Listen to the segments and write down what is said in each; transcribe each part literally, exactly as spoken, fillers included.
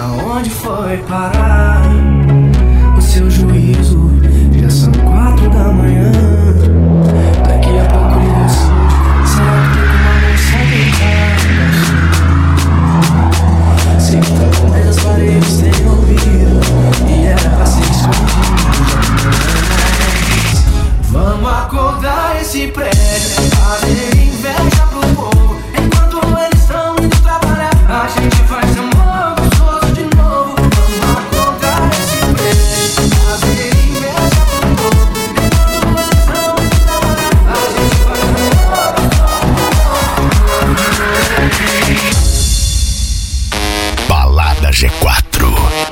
aonde foi parar o seu juízo? Já são quatro da manhã. Daqui a pouco ele decide. Será que tô com uma mensagem em casa? Sei que tá bom, mas as paredes têm ouvido e era pra ser escondido. Vamos acordar esse prédio, fazer inveja pro povo. Enquanto eles estão indo trabalhar, a gente faz amor gostoso de novo. Vamos acordar esse prédio, fazer inveja pro povo. Enquanto eles estão indo trabalhar, a gente faz amor gostoso de novo. Balada G quatro.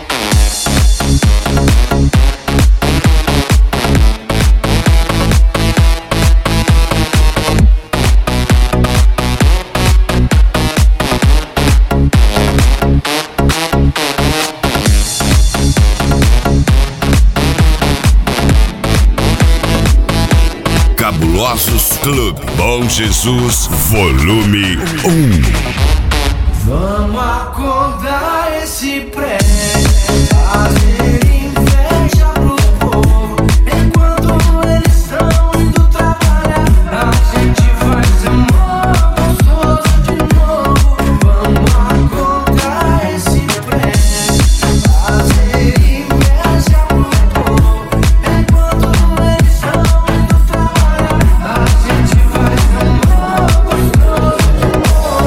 Cabulosos Clube Bom Jesus, volume um. Vamos acordar esse prédio, fazer inveja pro povo. Enquanto eles estão indo trabalhar, a gente faz amor gostoso de novo. Vamos acordar esse prédio, fazer inveja pro povo. Enquanto eles estão indo trabalhar, a gente faz amor gostoso de novo.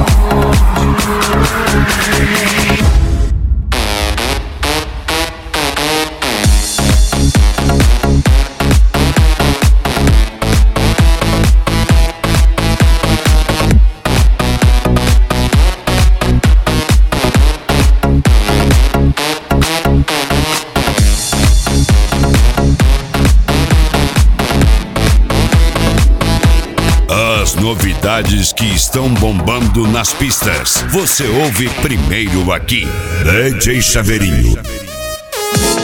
As novidades que estão bombando nas pistas, você ouve primeiro aqui. D J Chaveirinho.